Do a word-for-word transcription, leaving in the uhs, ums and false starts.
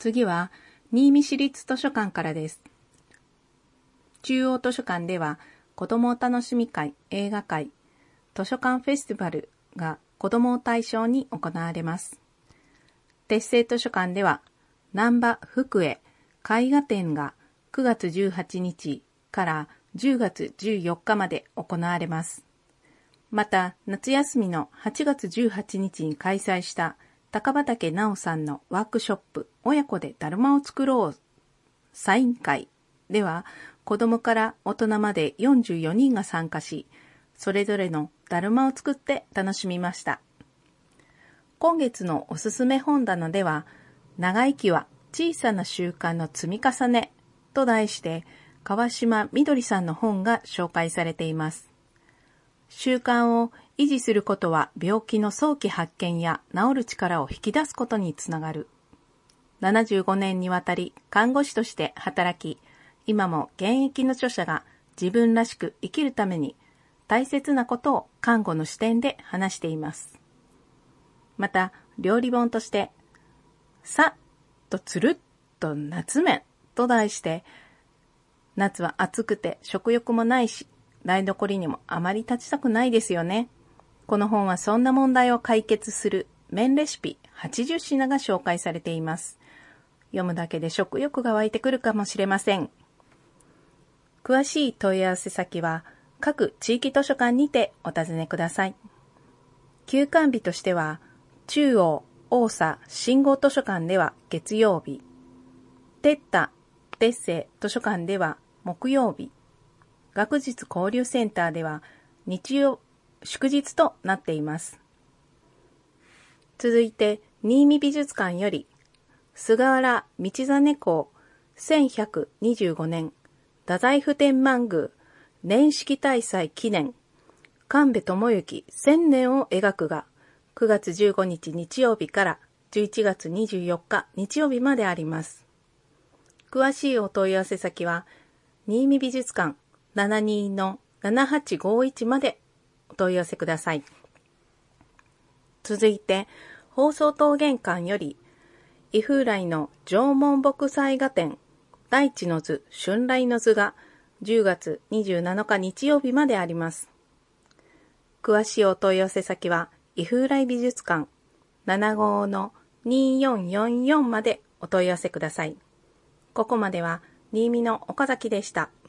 次は、新見市立図書館からです。中央図書館では、子どもお楽しみ会、映画会、図書館フェスティバルが子どもを対象に行われます。鉄製図書館では、難波福江絵画展がくがつじゅうはちにちからじゅうがつじゅうよっかまで行われます。また、夏休みのはちがつじゅうはちにちに開催した高畑直さんのワークショップ親子でだるまを作ろうサイン会では、子供から大人までよんじゅうよにんが参加し、それぞれのだるまを作って楽しみました。今月のおすすめ本棚では、長生きは小さな習慣の積み重ねと題して、川島みどりさんの本が紹介されています。習慣を維持することは病気の早期発見や治る力を引き出すことにつながる。ななじゅうごねんにわたり看護師として働き、今も現役の著者が自分らしく生きるために大切なことを看護の視点で話しています。また、料理本として、さっとつるっと夏麺と題して、夏は暑くて食欲もないし、台所にもあまり立ちたくないですよね。この本はそんな問題を解決する麺レシピはちじゅっしなが紹介されています。読むだけで食欲が湧いてくるかもしれません。詳しい問い合わせ先は各地域図書館にてお尋ねください。休館日としては、中央、大佐、信号図書館では月曜日、鉄田、鉄製図書館では木曜日、学術交流センターでは日曜、祝日となっています。続いて、新見美術館より、菅原道真公せんひゃくにじゅうごねん太宰府天満宮年式大祭記念神戸智之千年を描くがくがつじゅうごにち日曜日からじゅういちがつにじゅうよっか日曜日まであります。詳しいお問い合わせ先は新見美術館 ななに のななはちごいち までお問い合わせください。続いて放送桃源館より伊風来の縄文木彩画展大地の図春来の図がじゅうがつにじゅうなのか日曜日まであります。詳しいお問い合わせ先は伊風来美術館 ななご のによんよんよんまでお問い合わせください。ここまでは新見の岡崎でした。